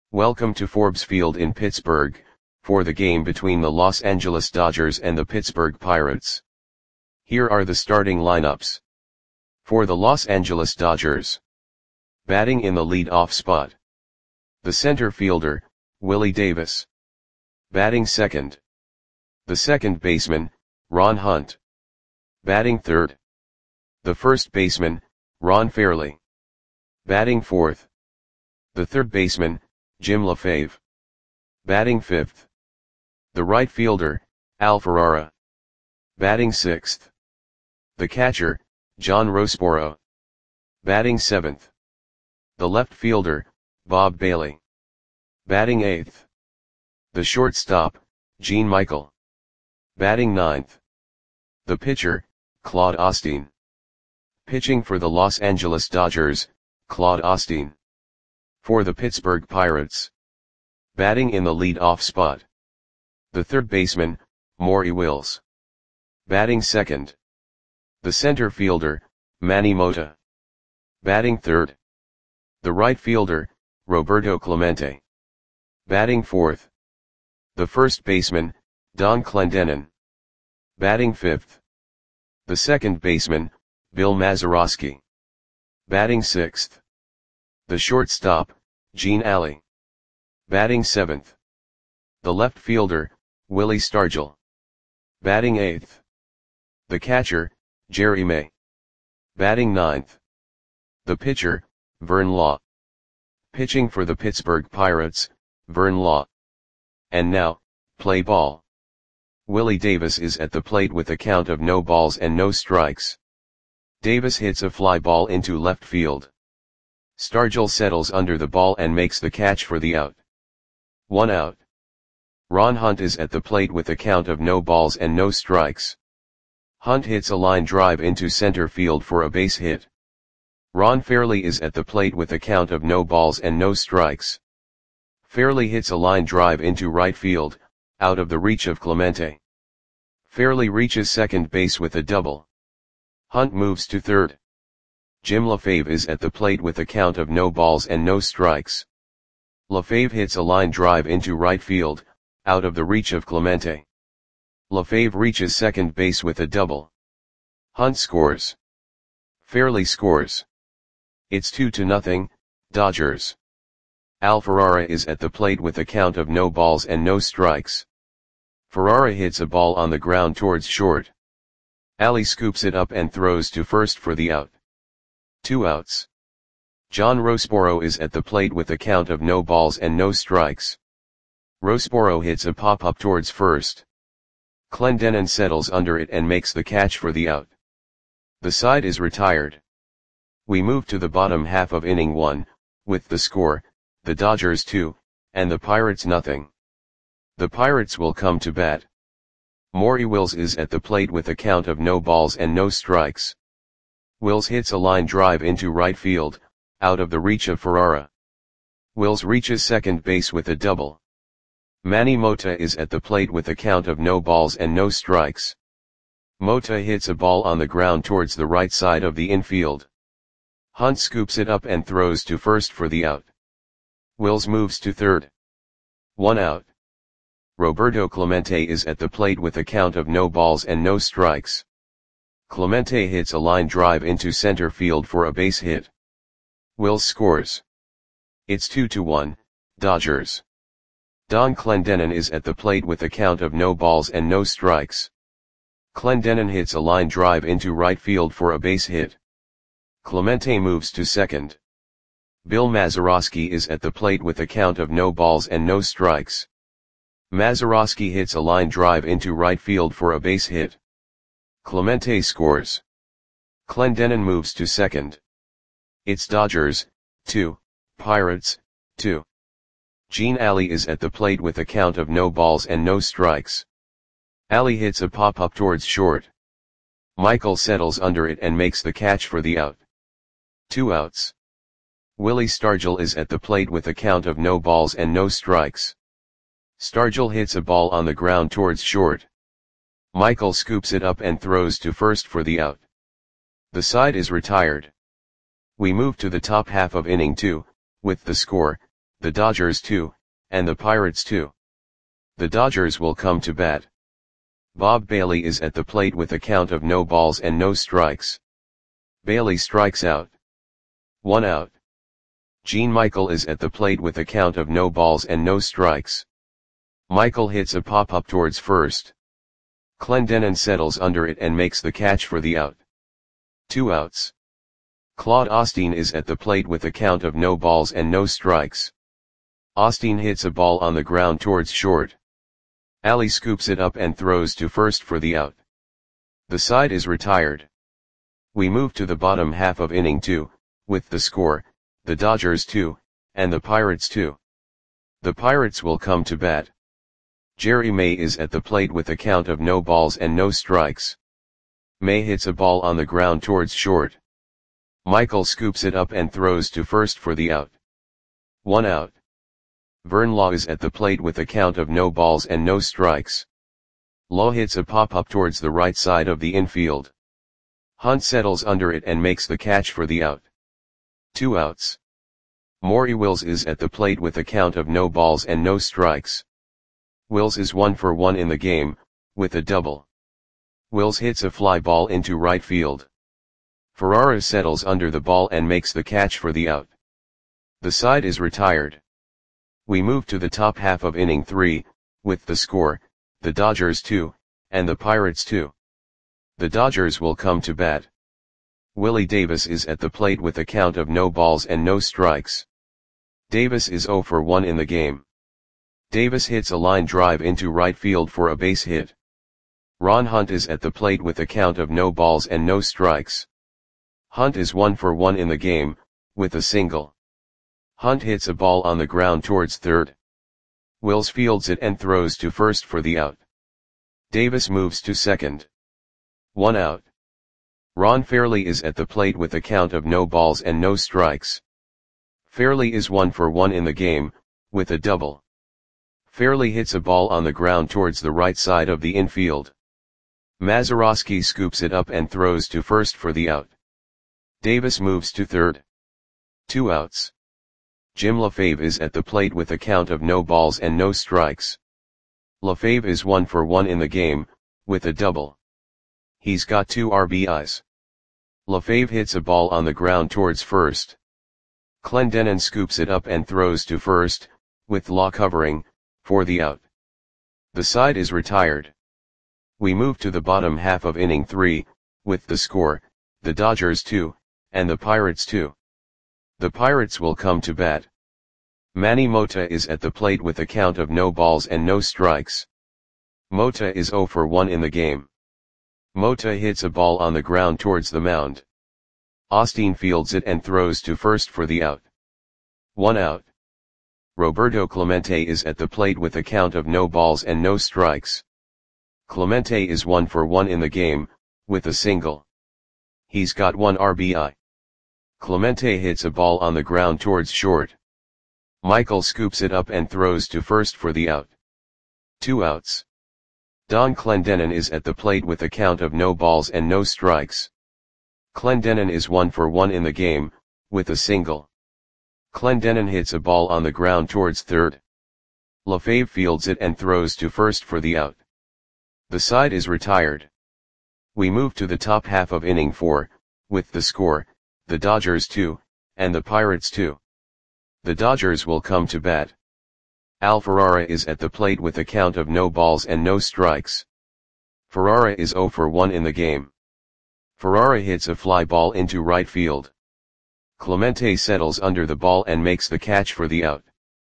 Welcome to Forbes Field in Pittsburgh, for the game between the Los Angeles Dodgers and the Pittsburgh Pirates. Here are the starting lineups. For the Los Angeles Dodgers. Batting in the lead-off spot. The center fielder, Willie Davis. Batting second. The second baseman, Ron Hunt. Batting third. The first baseman, Ron Fairly. Batting fourth. The third baseman, Jim LaFave. Batting fifth. The right fielder, Al Ferrara. Batting sixth. The catcher, John Roseboro. Batting seventh. The left fielder, Bob Bailey. Batting eighth. The shortstop, Gene Michael. Batting ninth. The pitcher, Claude Osteen. Pitching for the Los Angeles Dodgers, Claude Osteen. For the Pittsburgh Pirates. Batting in the lead-off spot. The third baseman, Maury Wills. Batting second. The center fielder, Manny Mota. Batting third. The right fielder, Roberto Clemente. Batting fourth. The first baseman, Don Clendenon. Batting fifth. The second baseman, Bill Mazeroski. Batting sixth. The shortstop, Gene Alley. Batting seventh. The left fielder, Willie Stargell. Batting eighth. The catcher, Jerry May. Batting ninth. The pitcher, Vern Law. Pitching for the Pittsburgh Pirates, Vern Law. And now, play ball. Willie Davis is at the plate with a count of no balls and no strikes. Davis hits a fly ball into left field. Stargell settles under the ball and makes the catch for the out. 1 out. Ron Hunt is at the plate with a count of no balls and no strikes. Hunt hits a line drive into center field for a base hit. Ron Fairly is at the plate with a count of no balls and no strikes. Fairly hits a line drive into right field, out of the reach of Clemente. Fairly reaches second base with a double. Hunt moves to third. Jim LaFave is at the plate with a count of no balls and no strikes. LaFave hits a line drive into right field, out of the reach of Clemente. LaFave reaches second base with a double. Hunt scores. Fairly scores. It's 2-0, Dodgers. Al Ferrara is at the plate with a count of no balls and no strikes. Ferrara hits a ball on the ground towards short. Alley scoops it up and throws to first for the out. 2 outs. John Roseboro is at the plate with a count of no balls and no strikes. Roseboro hits a pop-up towards first. Clendenon settles under it and makes the catch for the out. The side is retired. We move to the bottom half of inning 1, with the score, the Dodgers 2, and the Pirates nothing. The Pirates will come to bat. Maury Wills is at the plate with a count of no balls and no strikes. Wills hits a line drive into right field, out of the reach of Ferrara. Wills reaches second base with a double. Manny Mota is at the plate with a count of no balls and no strikes. Mota hits a ball on the ground towards the right side of the infield. Hunt scoops it up and throws to first for the out. Wills moves to third. 1 out. Roberto Clemente is at the plate with a count of no balls and no strikes. Clemente hits a line drive into center field for a base hit. Wills scores. It's 2-1, Dodgers. Don Clendenon is at the plate with a count of no balls and no strikes. Clendenon hits a line drive into right field for a base hit. Clemente moves to second. Bill Mazeroski is at the plate with a count of no balls and no strikes. Mazeroski hits a line drive into right field for a base hit. Clemente scores. Clendenon moves to second. It's Dodgers, 2, Pirates, 2. Gene Alley is at the plate with a count of no balls and no strikes. Alley hits a pop-up towards short. Michael settles under it and makes the catch for the out. 2 outs. Willie Stargell is at the plate with a count of no balls and no strikes. Stargell hits a ball on the ground towards short. Michael scoops it up and throws to first for the out. The side is retired. We move to the top half of inning 2, with the score, the Dodgers 2, and the Pirates 2. The Dodgers will come to bat. Bob Bailey is at the plate with a count of no balls and no strikes. Bailey strikes out. 1 out. Gene Michael is at the plate with a count of no balls and no strikes. Michael hits a pop-up towards first. Clendenon settles under it and makes the catch for the out. 2 outs. Claude Osteen is at the plate with a count of no balls and no strikes. Osteen hits a ball on the ground towards short. Ali scoops it up and throws to first for the out. The side is retired. We move to the bottom half of inning 2, with the score, the Dodgers 2, and the Pirates 2. The Pirates will come to bat. Jerry May is at the plate with a count of no balls and no strikes. May hits a ball on the ground towards short. Michael scoops it up and throws to first for the out. 1 out. Vern Law is at the plate with a count of no balls and no strikes. Law hits a pop-up towards the right side of the infield. Hunt settles under it and makes the catch for the out. 2 outs. Maury Wills is at the plate with a count of no balls and no strikes. Wills is 1 for 1 in the game, with a double. Wills hits a fly ball into right field. Ferrara settles under the ball and makes the catch for the out. The side is retired. We move to the top half of inning 3, with the score, the Dodgers 2, and the Pirates 2. The Dodgers will come to bat. Willie Davis is at the plate with a count of no balls and no strikes. Davis is 0 for 1 in the game. Davis hits a line drive into right field for a base hit. Ron Hunt is at the plate with a count of no balls and no strikes. Hunt is 1 for 1 in the game, with a single. Hunt hits a ball on the ground towards third. Wills fields it and throws to first for the out. Davis moves to second. 1 out. Ron Fairley is at the plate with a count of no balls and no strikes. Fairley is 1 for 1 in the game, with a double. Fairley hits a ball on the ground towards the right side of the infield. Mazeroski scoops it up and throws to first for the out. Davis moves to third. 2 outs. Jim LaFave is at the plate with a count of no balls and no strikes. LaFave is 1 for 1 in the game, with a double. He's got 2 RBIs. LaFave hits a ball on the ground towards first. Clendenon scoops it up and throws to first, with Law covering, for the out. The side is retired. We move to the bottom half of inning 3, with the score, the Dodgers 2, and the Pirates 2. The Pirates will come to bat. Manny Mota is at the plate with a count of no balls and no strikes. Mota is 0 for 1 in the game. Mota hits a ball on the ground towards the mound. Osteen fields it and throws to first for the out. 1 out. Roberto Clemente is at the plate with a count of no balls and no strikes. Clemente is 1 for 1 in the game, with a single. He's got 1 RBI. Clemente hits a ball on the ground towards short. Michael scoops it up and throws to first for the out. 2 outs. Don Clendenon is at the plate with a count of no balls and no strikes. Clendenon is 1 for 1 in the game, with a single. Clendenon hits a ball on the ground towards third. LaFave fields it and throws to first for the out. The side is retired. We move to the top half of inning 4, with the score, the Dodgers 2, and the Pirates 2. The Dodgers will come to bat. Al Ferrara is at the plate with a count of no balls and no strikes. Ferrara is 0 for 1 in the game. Ferrara hits a fly ball into right field. Clemente settles under the ball and makes the catch for the out.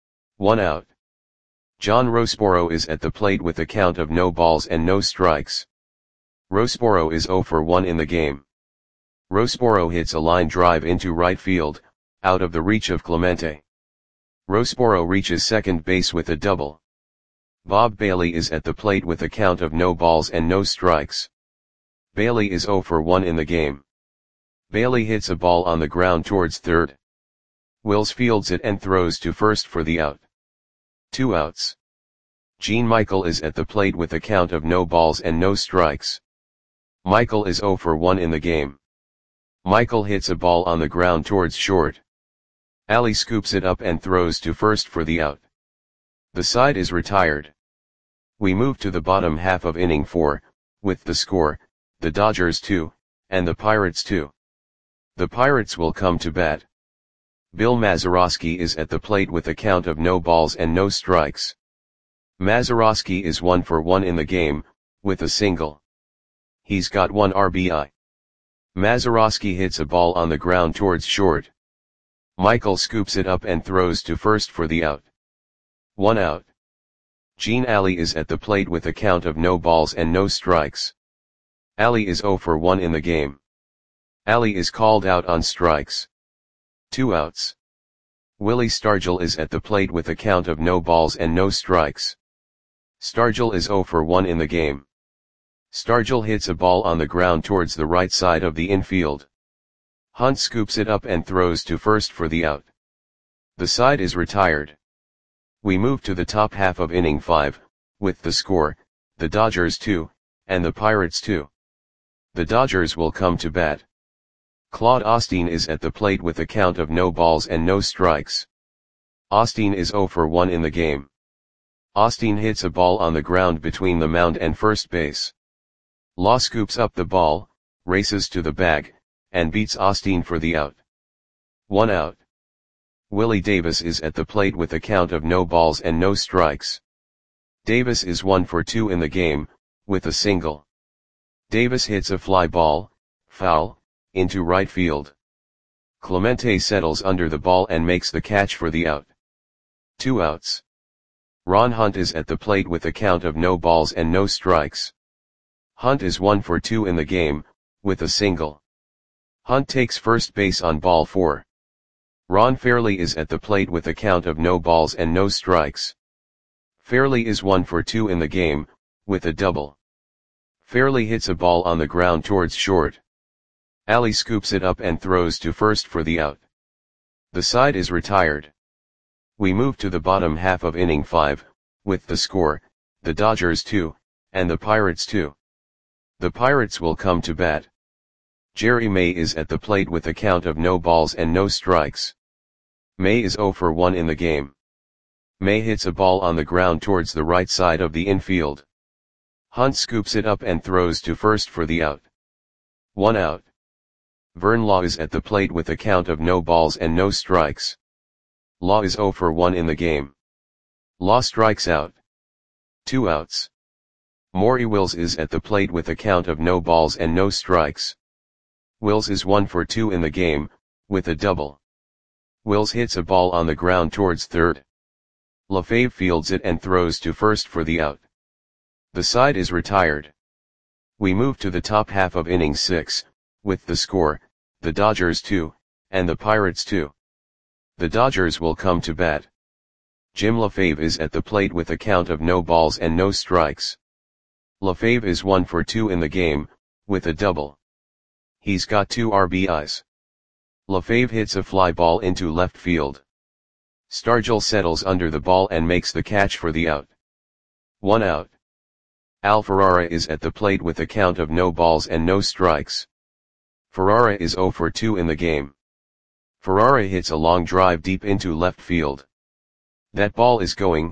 1 out. John Rosporo is at the plate with a count of no balls and no strikes. Rosporo is 0 for 1 in the game. Rosporo hits a line drive into right field, out of the reach of Clemente. Rosporo reaches second base with a double. Bob Bailey is at the plate with a count of no balls and no strikes. Bailey is 0 for 1 in the game. Bailey hits a ball on the ground towards third. Wills fields it and throws to first for the out. 2 outs. Gene Michael is at the plate with a count of no balls and no strikes. Michael is 0 for 1 in the game. Michael hits a ball on the ground towards short. Ali scoops it up and throws to first for the out. The side is retired. We move to the bottom half of inning 4, with the score, the Dodgers 2, and the Pirates 2. The Pirates will come to bat. Bill Mazeroski is at the plate with a count of no balls and no strikes. Mazeroski is 1 for 1 in the game, with a single. He's got 1 RBI. Mazeroski hits a ball on the ground towards short. Michael scoops it up and throws to first for the out. 1 out. Gene Ali is at the plate with a count of no balls and no strikes. Ali is 0 for 1 in the game. Ali is called out on strikes. 2 outs. Willie Stargell is at the plate with a count of no balls and no strikes. Stargell is 0 for 1 in the game. Stargell hits a ball on the ground towards the right side of the infield. Hunt scoops it up and throws to first for the out. The side is retired. We move to the top half of inning 5, with the score, the Dodgers 2, and the Pirates 2. The Dodgers will come to bat. Claude Osteen is at the plate with a count of no balls and no strikes. Osteen is 0 for 1 in the game. Osteen hits a ball on the ground between the mound and first base. Law scoops up the ball, races to the bag, and beats Osteen for the out. 1 out. Willie Davis is at the plate with a count of no balls and no strikes. Davis is 1 for 2 in the game, with a single. Davis hits a fly ball, foul, into right field. Clemente settles under the ball and makes the catch for the out. 2 outs. Ron Hunt is at the plate with a count of no balls and no strikes. Hunt is 1 for 2 in the game, with a single. Hunt takes first base on ball 4. Ron Fairley is at the plate with a count of no balls and no strikes. Fairley is 1 for 2 in the game, with a double. Fairley hits a ball on the ground towards short. Ali scoops it up and throws to first for the out. The side is retired. We move to the bottom half of inning 5, with the score, the Dodgers 2, and the Pirates 2. The Pirates will come to bat. Jerry May is at the plate with a count of no balls and no strikes. May is 0 for 1 in the game. May hits a ball on the ground towards the right side of the infield. Hunt scoops it up and throws to first for the out. 1 out. Vern Law is at the plate with a count of no balls and no strikes. Law is 0 for 1 in the game. Law strikes out. 2 outs. Maury Wills is at the plate with a count of no balls and no strikes. Wills is 1 for 2 in the game, with a double. Wills hits a ball on the ground towards third. LaFave fields it and throws to first for the out. The side is retired. We move to the top half of inning 6, with the score, the Dodgers 2, and the Pirates 2. The Dodgers will come to bat. Jim LaFave is at the plate with a count of no balls and no strikes. LaFave is 1 for 2 in the game, with a double. He's got 2 RBIs. LaFave hits a fly ball into left field. Stargell settles under the ball and makes the catch for the out. 1 out. Al Ferrara is at the plate with a count of no balls and no strikes. Ferrara is 0 for 2 in the game. Ferrara hits a long drive deep into left field. That ball is gone.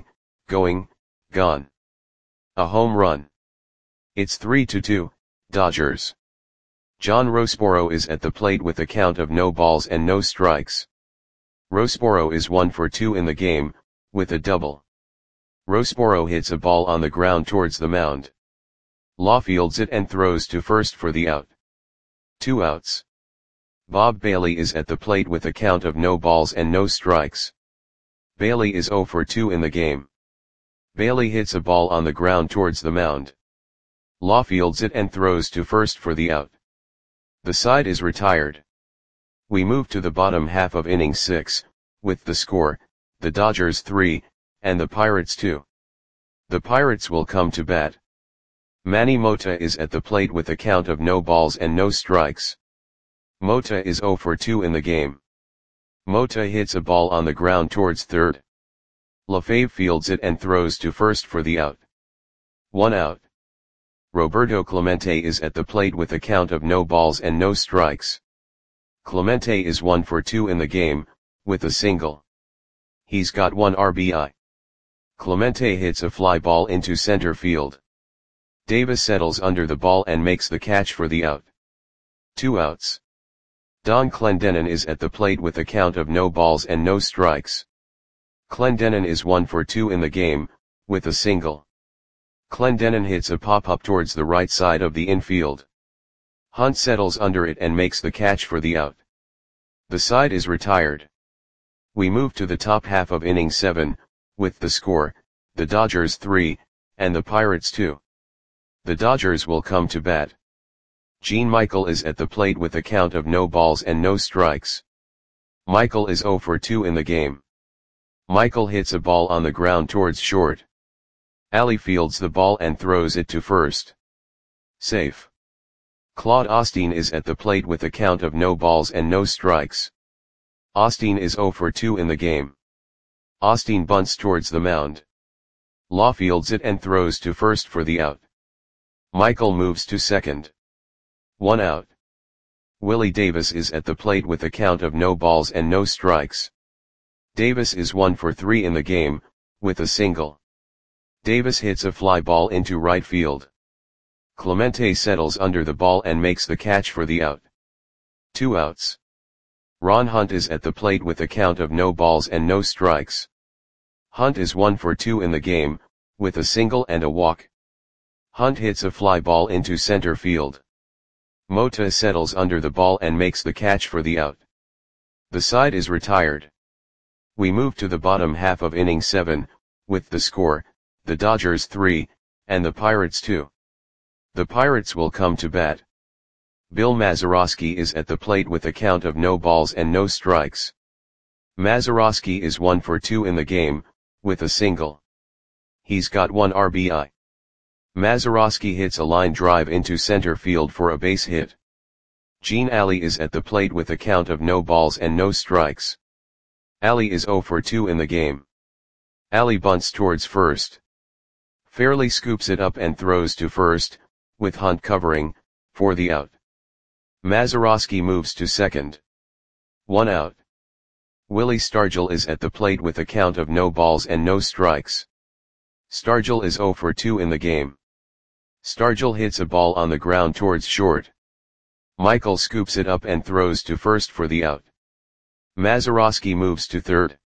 A home run. It's 3-2, Dodgers. John Roseboro is at the plate with a count of no balls and no strikes. Roseboro is 1 for 2 in the game, with a double. Roseboro hits a ball on the ground towards the mound. Law fields it and throws to first for the out. 2 outs. Bob Bailey is at the plate with a count of no balls and no strikes. Bailey is 0 for 2 in the game. Bailey hits a ball on the ground towards the mound. Law fields it and throws to first for the out. The side is retired. We move to the bottom half of inning 6, with the score, the Dodgers 3, and the Pirates 2. The Pirates will come to bat. Manny Mota is at the plate with a count of no balls and no strikes. Mota is 0 for 2 in the game. Mota hits a ball on the ground towards third. LaFave fields it and throws to first for the out. 1 out. Roberto Clemente is at the plate with a count of no balls and no strikes. Clemente is 1 for 2 in the game, with a single. He's got 1 RBI. Clemente hits a fly ball into center field. Davis settles under the ball and makes the catch for the out. 2 outs. Don Clendenon is at the plate with a count of no balls and no strikes. Clendenon is 1 for 2 in the game, with a single. Clendenon hits a pop-up towards the right side of the infield. Hunt settles under it and makes the catch for the out. The side is retired. We move to the top half of inning 7, with the score, the Dodgers 3, and the Pirates 2. The Dodgers will come to bat. Gene Michael is at the plate with a count of no balls and no strikes. Michael is 0 for 2 in the game. Michael hits a ball on the ground towards short. Ali fields the ball and throws it to first. Safe. Claude Osteen is at the plate with a count of no balls and no strikes. Osteen is 0 for 2 in the game. Osteen bunts towards the mound. Law fields it and throws to first for the out. Michael moves to second. 1 out. Willie Davis is at the plate with a count of no balls and no strikes. Davis is 1 for 3 in the game, with a single. Davis hits a fly ball into right field. Clemente settles under the ball and makes the catch for the out. 2 outs. Ron Hunt is at the plate with a count of no balls and no strikes. Hunt is 1 for 2 in the game, with a single and a walk. Hunt hits a fly ball into center field. Mota settles under the ball and makes the catch for the out. The side is retired. We move to the bottom half of inning 7, with the score, the Dodgers 3, and the Pirates 2. The Pirates will come to bat. Bill Mazeroski is at the plate with a count of no balls and no strikes. Mazeroski is 1 for 2 in the game, with a single. He's got 1 RBI. Mazeroski hits a line drive into center field for a base hit. Gene Ali is at the plate with a count of no balls and no strikes. Ali is 0 for 2 in the game. Ali bunts towards first. Fairley scoops it up and throws to first, with Hunt covering, for the out. Mazeroski moves to second. 1 out. Willie Stargell is at the plate with a count of no balls and no strikes. Stargell is 0 for 2 in the game. Stargell hits a ball on the ground towards short. Michael scoops it up and throws to first for the out. Mazeroski moves to third.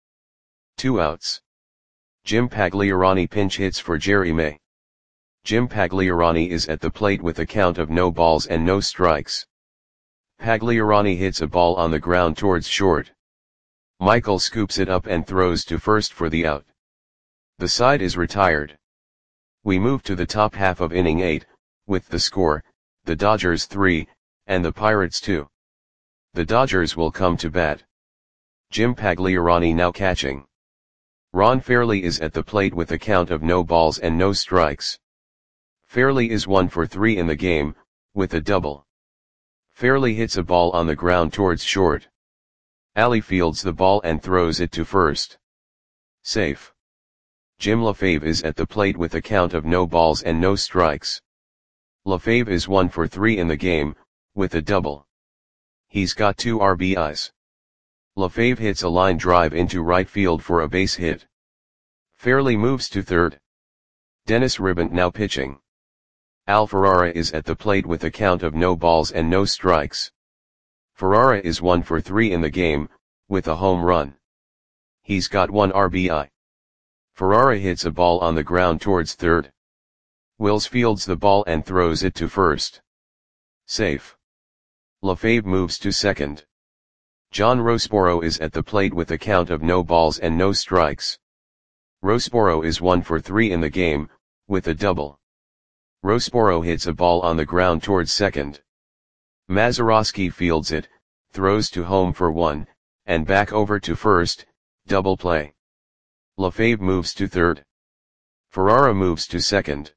2 outs. Jim Pagliarani pinch hits for Jerry May. Jim Pagliarani is at the plate with a count of no balls and no strikes. Pagliarani hits a ball on the ground towards short. Michael scoops it up and throws to first for the out. The side is retired. We move to the top half of inning 8, with the score, the Dodgers 3, and the Pirates 2. The Dodgers will come to bat. Jim Pagliarani now catching. Ron Fairley is at the plate with a count of no balls and no strikes. Fairley is 1 for 3 in the game, with a double. Fairley hits a ball on the ground towards short. Ali fields the ball and throws it to first. Safe. Jim LaFave is at the plate with a count of no balls and no strikes. LaFave is 1 for 3 in the game, with a double. He's got 2 RBIs. LaFave hits a line drive into right field for a base hit. Fairley moves to third. Dennis Ribbant now pitching. Al Ferrara is at the plate with a count of no balls and no strikes. Ferrara is 1 for 3 in the game, with a home run. He's got 1 RBI. Ferrara hits a ball on the ground towards third. Wills fields the ball and throws it to first. Safe. LaFave moves to second. John Rosporo is at the plate with a count of no balls and no strikes. Rosporo is 1 for 3 in the game, with a double. Rosporo hits a ball on the ground towards second. Mazeroski fields it, throws to home for 1, and back over to first, double play. LaFave moves to third. Ferrara moves to second.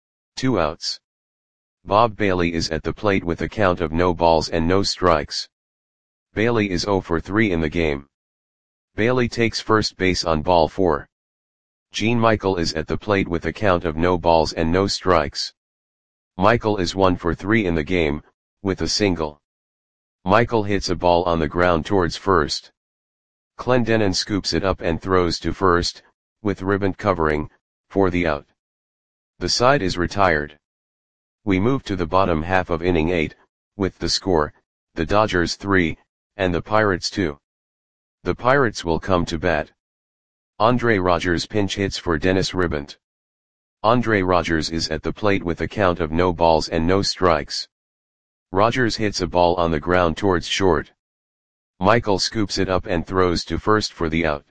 2 outs. Bob Bailey is at the plate with a count of no balls and no strikes. Bailey is 0 for 3 in the game. Bailey takes first base on ball 4. Gene Michael is at the plate with a count of no balls and no strikes. Michael is 1 for 3 in the game, with a single. Michael hits a ball on the ground towards first. Clendenon scoops it up and throws to first, with Ribant covering, for the out. The side is retired. We move to the bottom half of inning 8, with the score, the Dodgers 3, and the Pirates 2. The Pirates will come to bat. Andre Rogers pinch hits for Dennis Ribant. Andre Rogers is at the plate with a count of no balls and no strikes. Rogers hits a ball on the ground towards short. Michael scoops it up and throws to first for the out.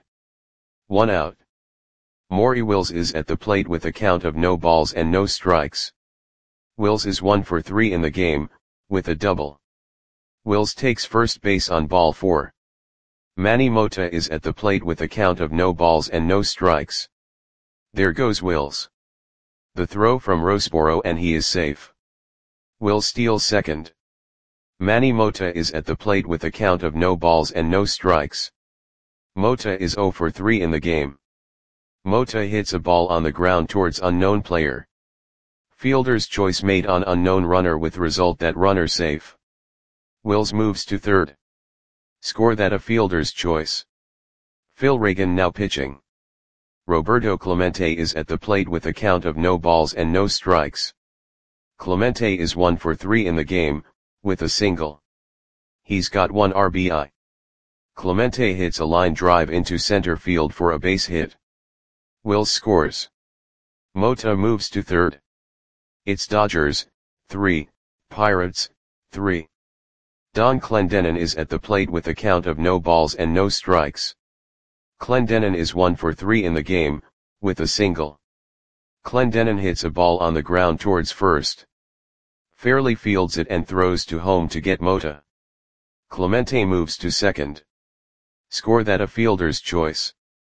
1 out. Maury Wills is at the plate with a count of no balls and no strikes. Wills is 1 for 3 in the game, with a double. Wills takes first base on ball 4. Manny Mota is at the plate with a count of no balls and no strikes. There goes Wills. The throw from Roseboro and he is safe. Wills steals second. Manny Mota is at the plate with a count of no balls and no strikes. Mota is 0 for 3 in the game. Mota hits a ball on the ground towards unknown player. Fielder's choice made on unknown runner with result that runner safe. Wills moves to third. Score that a fielder's choice. Phil Reagan now pitching. Roberto Clemente is at the plate with a count of no balls and no strikes. Clemente is 1 for 3 in the game, with a single. He's got 1 RBI. Clemente hits a line drive into center field for a base hit. Wills scores. Mota moves to third. It's Dodgers, 3, Pirates, 3. Don Clendenon is at the plate with a count of no balls and no strikes. Clendenon is 1 for 3 in the game, with a single. Clendenon hits a ball on the ground towards first. Fairley fields it and throws to home to get Mota. Clemente moves to second. Score that a fielder's choice.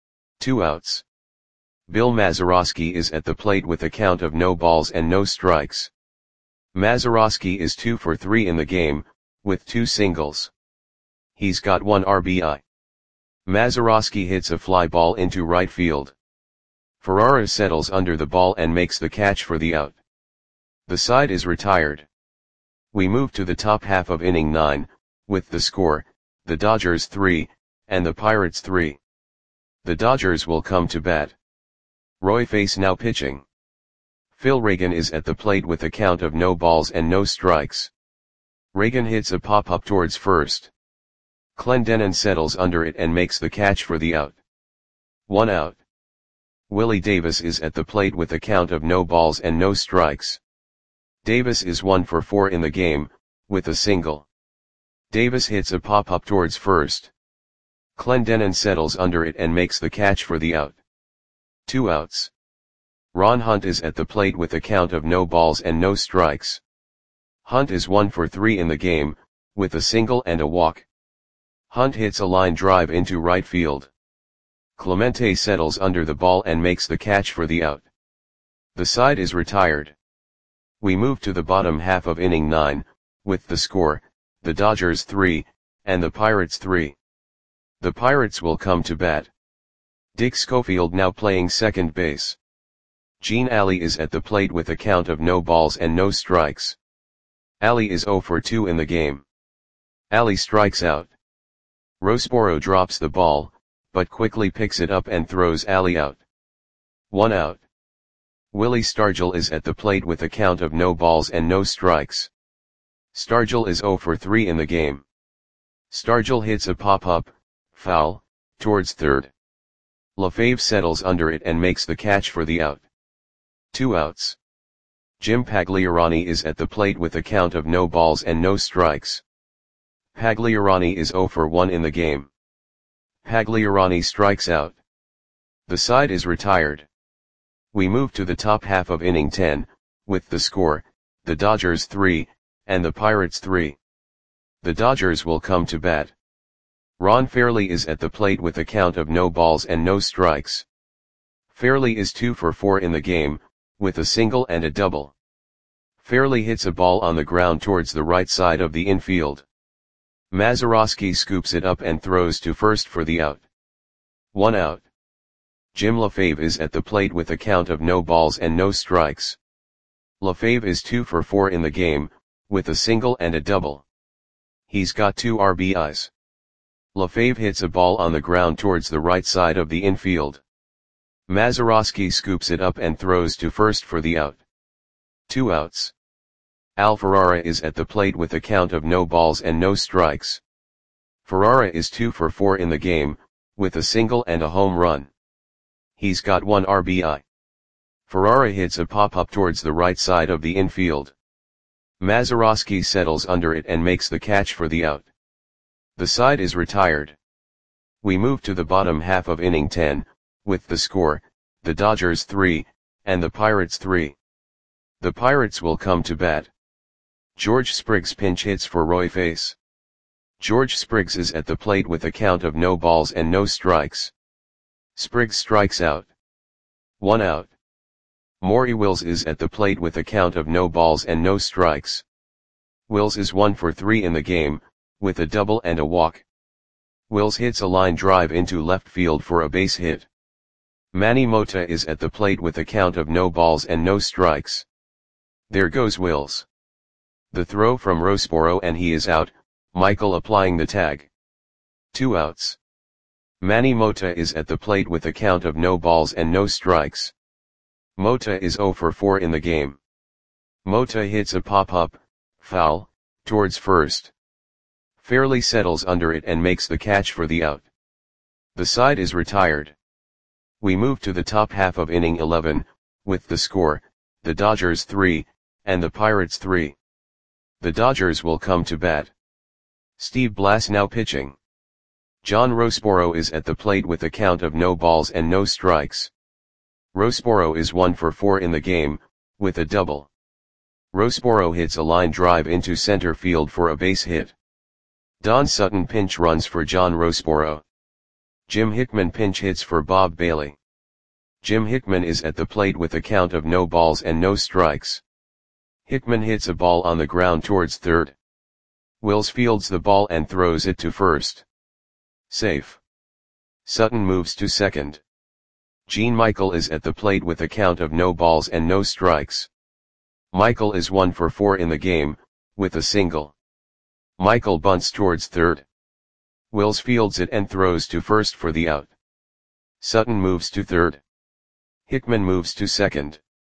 2 outs. Bill Mazeroski is at the plate with a count of no balls and no strikes. Mazeroski is 2 for 3 in the game, with 2 singles. He's got 1 RBI. Mazeroski hits a fly ball into right field. Ferrara settles under the ball and makes the catch for the out. The side is retired. We move to the top half of inning 9, with the score, the Dodgers 3, and the Pirates 3. The Dodgers will come to bat. Roy Face now pitching. Phil Reagan is at the plate with a count of no balls and no strikes. Reagan hits a pop-up towards first. Clendenon settles under it and makes the catch for the out. 1 out. Willie Davis is at the plate with a count of no balls and no strikes. Davis is 1 for 4 in the game, with a single. Davis hits a pop-up towards first. Clendenon settles under it and makes the catch for the out. 2 outs. Ron Hunt is at the plate with a count of no balls and no strikes. Hunt is 1 for 3 in the game, with a single and a walk. Hunt hits a line drive into right field. Clemente settles under the ball and makes the catch for the out. The side is retired. We move to the bottom half of inning 9, with the score, the Dodgers 3, and the Pirates 3. The Pirates will come to bat. Dick Schofield now playing second base. Gene Alley is at the plate with a count of no balls and no strikes. Alley is 0 for 2 in the game. Alley strikes out. Roseboro drops the ball, but quickly picks it up and throws Alley out. 1 out. Willie Stargell is at the plate with a count of no balls and no strikes. Stargell is 0 for 3 in the game. Stargell hits a pop-up, foul, towards third. LaFave settles under it and makes the catch for the out. 2 outs. Jim Pagliarani is at the plate with a count of no balls and no strikes. Pagliarani is 0 for 1 in the game. Pagliarani strikes out. The side is retired. We move to the top half of inning 10, with the score, the Dodgers 3, and the Pirates 3. The Dodgers will come to bat. Ron Fairley is at the plate with a count of no balls and no strikes. Fairley is 2 for 4 in the game, with a single and a double. Fairley hits a ball on the ground towards the right side of the infield. Mazeroski scoops it up and throws to first for the out. 1 out. Jim LaFave is at the plate with a count of no balls and no strikes. LaFave is 2 for 4 in the game, with a single and a double. He's got 2 RBIs. LaFave hits a ball on the ground towards the right side of the infield. Mazeroski scoops it up and throws to first for the out. 2 outs. Alferrara is at the plate with a count of no balls and no strikes. Ferrara is 2 for 4 in the game, with a single and a home run. He's got 1 RBI. Ferrara hits a pop-up towards the right side of the infield. Mazeroski settles under it and makes the catch for the out. The side is retired. We move to the bottom half of inning 10, with the score, the Dodgers 3, and the Pirates 3. The Pirates will come to bat. George Spriggs pinch hits for Roy Face. George Spriggs is at the plate with a count of no balls and no strikes. Spriggs strikes out. 1 out. Maury Wills is at the plate with a count of no balls and no strikes. Wills is 1 for 3 in the game, with a double and a walk. Wills hits a line drive into left field for a base hit. Manny Mota is at the plate with a count of no balls and no strikes. There goes Wills. The throw from Rossboro and he is out, Michael applying the tag. 2 outs. Manny Mota is at the plate with a count of no balls and no strikes. Mota is 0 for 4 in the game. Mota hits a pop-up, foul, towards first. Fairly settles under it and makes the catch for the out. The side is retired. We move to the top half of inning 11, with the score, the Dodgers 3, and the Pirates 3. The Dodgers will come to bat. Steve Blass now pitching. John Rossboro is at the plate with a count of no balls and no strikes. Rossboro is 1 for 4 in the game, with a double. Rossboro hits a line drive into center field for a base hit. Don Sutton pinch runs for John Rossboro. Jim Hickman pinch hits for Bob Bailey. Jim Hickman is at the plate with a count of no balls and no strikes. Hickman hits a ball on the ground towards third. Wills fields the ball and throws it to first. Safe. Sutton moves to second. Gene Michael is at the plate with a count of no balls and no strikes. Michael is 1 for 4 in the game, with a single. Michael bunts towards third. Wills fields it and throws to first for the out. Sutton moves to third. Hickman moves to second.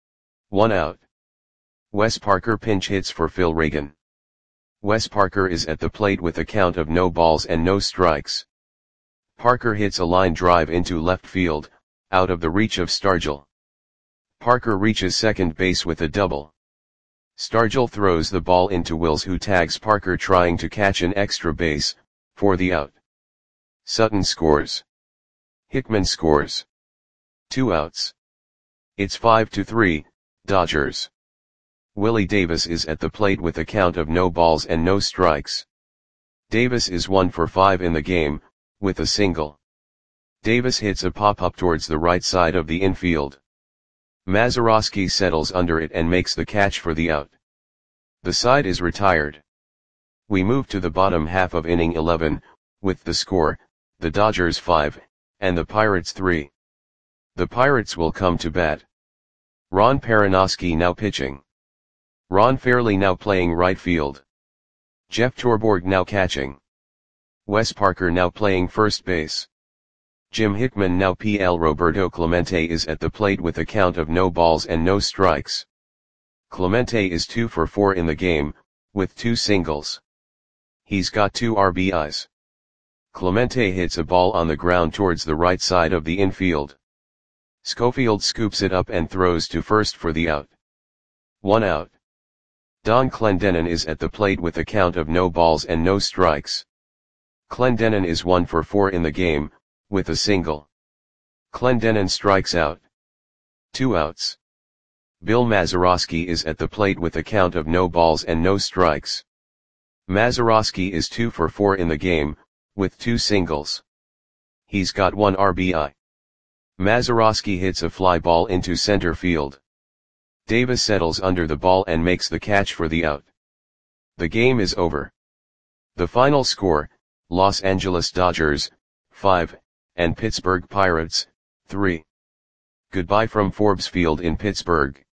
1 out. Wes Parker pinch hits for Phil Reagan. Wes Parker is at the plate with a count of no balls and no strikes. Parker hits a line drive into left field, out of the reach of Stargell. Parker reaches second base with a double. Stargell throws the ball into Wills, who tags Parker trying to catch an extra base, for the out. Sutton scores. Hickman scores. 2 outs. It's 5-3, Dodgers. Willie Davis is at the plate with a count of no balls and no strikes. Davis is 1 for 5 in the game, with a single. Davis hits a pop-up towards the right side of the infield. Mazeroski settles under it and makes the catch for the out. The side is retired. We move to the bottom half of inning 11, with the score, the Dodgers 5, and the Pirates 3. The Pirates will come to bat. Ron Perranoski now pitching. Ron Fairley now playing right field. Jeff Torborg now catching. Wes Parker now playing first base. Jim Hickman now PL. Roberto Clemente is at the plate with a count of no balls and no strikes. Clemente is 2 for 4 in the game, with 2 singles. He's got 2 RBIs. Clemente hits a ball on the ground towards the right side of the infield. Schofield scoops it up and throws to first for the out. 1 out. Don Clendenon is at the plate with a count of no balls and no strikes. Clendenon is 1 for 4 in the game, with a single. Clendenon strikes out. 2 outs. Bill Mazeroski is at the plate with a count of no balls and no strikes. Mazeroski is 2 for 4 in the game, with 2 singles. He's got 1 RBI. Mazeroski hits a fly ball into center field. Davis settles under the ball and makes the catch for the out. The game is over. The final score, Los Angeles Dodgers, 5, and Pittsburgh Pirates, 3. Goodbye from Forbes Field in Pittsburgh.